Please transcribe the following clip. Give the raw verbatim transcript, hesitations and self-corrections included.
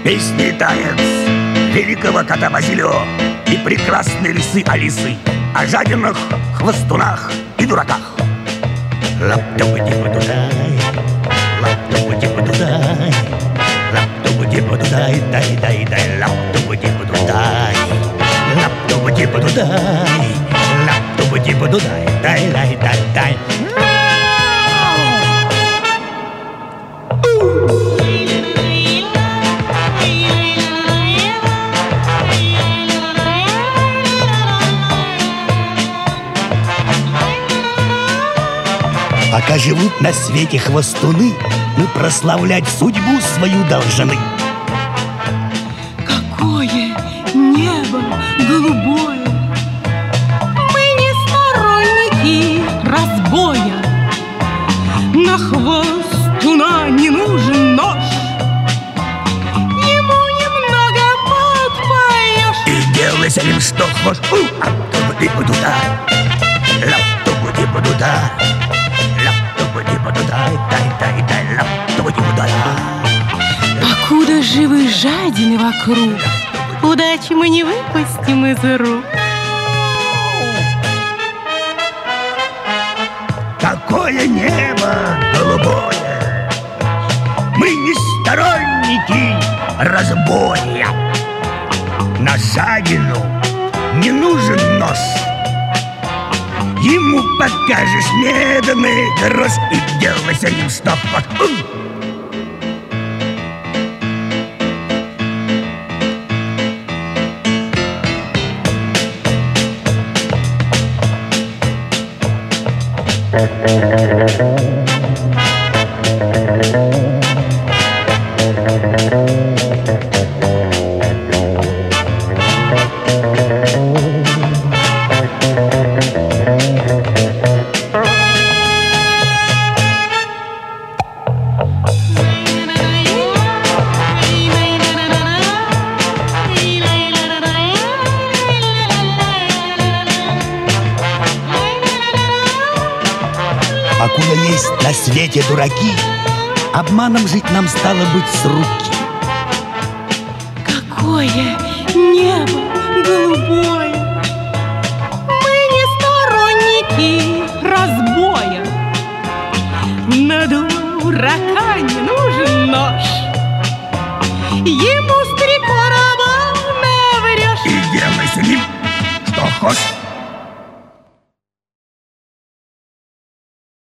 Песни таец великого кота Базилио и прекрасной лисы Алисы о жадинах, хвостунах и дураках. Лап-тупа-типа-дудай, лап-тупа-типа-дудай, лап-тупа-типа-дудай, дай-дай-дай, лап-тупа-типа-дудай, лап-тупа-типа-дудай, лап-тупа-типа-дудай, дай-дай-дай-дай. Пока живут на свете хвостуны, мы прославлять судьбу свою должны. Какое небо голубое! Мы не сторонники разбоя. На хвостуна не нужен нож, ему немного подпоешь. И делай с ним что хочешь. Лап-тупа-типа-туда, лап-тупа-типа-туда, покуда живы жадины вокруг, удачи мы не выпустим из рук. Какое небо голубое! Мы не сторонники разбоя. На жадину не нужен нож, ему покажешь медный грош и делай с ним что хочешь. Покуда есть на свете дураки, обманом жить нам стало быть с руки. Какое небо голубое! Мы не сторонники разбоя. На дурака не нужен нож, ему с три короба наврешь. И делай с ним что хочешь.